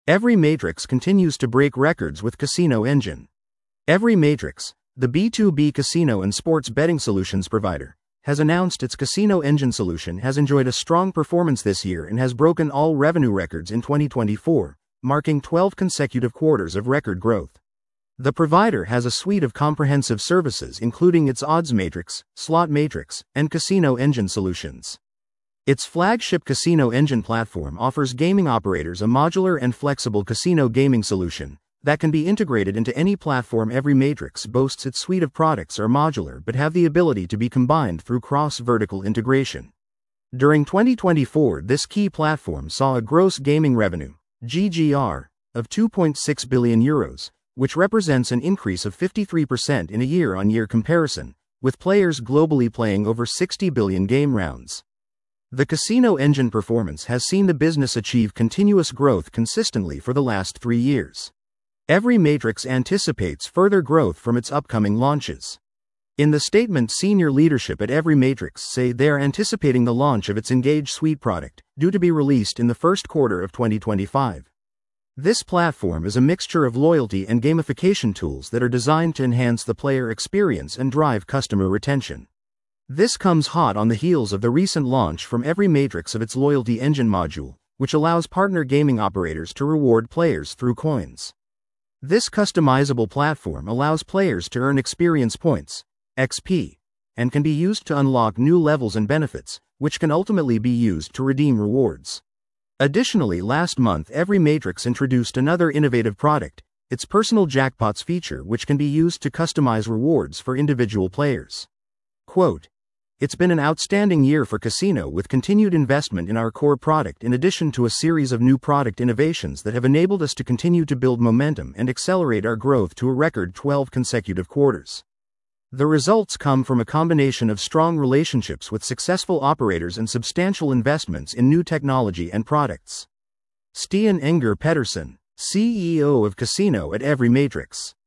Every Matrix continues to break records with Casino Engine. Every Matrix, the B2B casino and sports betting solutions provider, has announced its Casino Engine solution has enjoyed a strong performance this year and has broken all revenue records in 2024, marking 12 consecutive quarters of record growth. The provider has a suite of comprehensive services including its Odds Matrix, Slot Matrix, and Casino Engine solutions. Its flagship Casino Engine platform offers gaming operators a modular and flexible casino gaming solution that can be integrated into any platform. Every Matrix boasts its suite of products are modular but have the ability to be combined through cross-vertical integration. During 2024, this key platform saw a gross gaming revenue, GGR, of €2.6 billion, which represents an increase of 53% in a year-on-year comparison, with players globally playing over 60 billion game rounds. The Casino Engine performance has seen the business achieve continuous growth consistently for the last 3 years. Every Matrix anticipates further growth from its upcoming launches. In the statement, senior leadership at Every Matrix say they are anticipating the launch of its Engage Suite product, due to be released in the first quarter of 2025. This platform is a mixture of loyalty and gamification tools that are designed to enhance the player experience and drive customer retention. This comes hot on the heels of the recent launch from Every Matrix of its Loyalty Engine module, which allows partner gaming operators to reward players through coins. This customizable platform allows players to earn experience points, XP, and can be used to unlock new levels and benefits, which can ultimately be used to redeem rewards. Additionally, last month Every Matrix introduced another innovative product, its Personal Jackpots feature, which can be used to customize rewards for individual players. Quote, "It's been an outstanding year for Casino with continued investment in our core product in addition to a series of new product innovations that have enabled us to continue to build momentum and accelerate our growth to a record 12 consecutive quarters. The results come from a combination of strong relationships with successful operators and substantial investments in new technology and products." Stian Enger Pedersen, CEO of Casino at Every Matrix.